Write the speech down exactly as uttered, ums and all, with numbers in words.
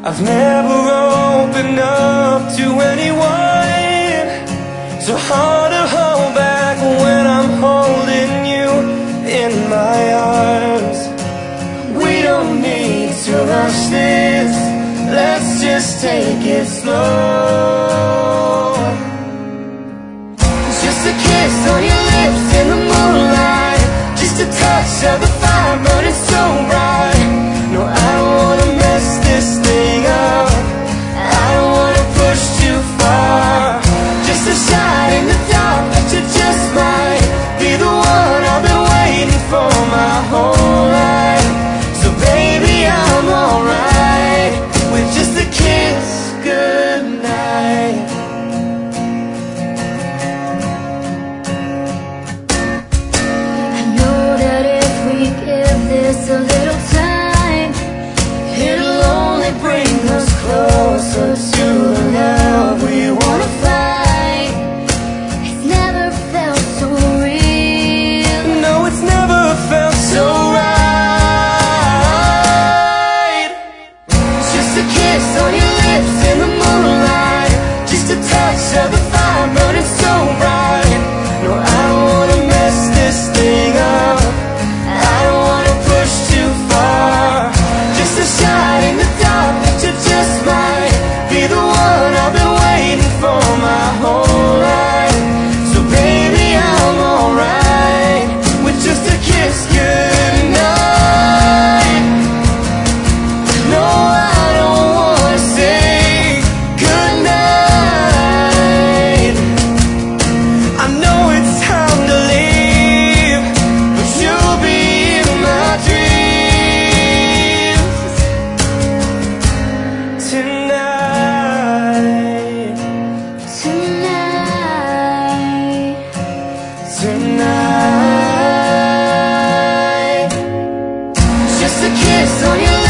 I've never opened up to anyone, so hard to hold back when I'm holding you in my arms. We don't need to rush this, let's just take it slow. Just a kiss on your lips in the moonlight, just a touch of the fire burning so bright. No, I don't wanna mess this thing up, I don't wanna push too far. Just a shot in the dark that you just might be the one I've been waiting for my whole life. So baby, I'm alright with just a kiss goodnight. I know that if we give this a little time, it'll only bring us closer to the love we wanna find. It's never felt so real. No, it's never felt so right. Just a kiss on your lips in the moonlight, just a touch of the fire burning so bright. No, I don't wanna mess this thing up, I don't wanna push too far. just a shot in the dark that you just might be the one I've been waiting for my whole life. So baby, I'm alright with just a kiss goodnight. No, I don't wanna say goodnight. I know it's time to leave, but you'll be in my dreams tonight, Tonight, tonight. just a kiss on your lips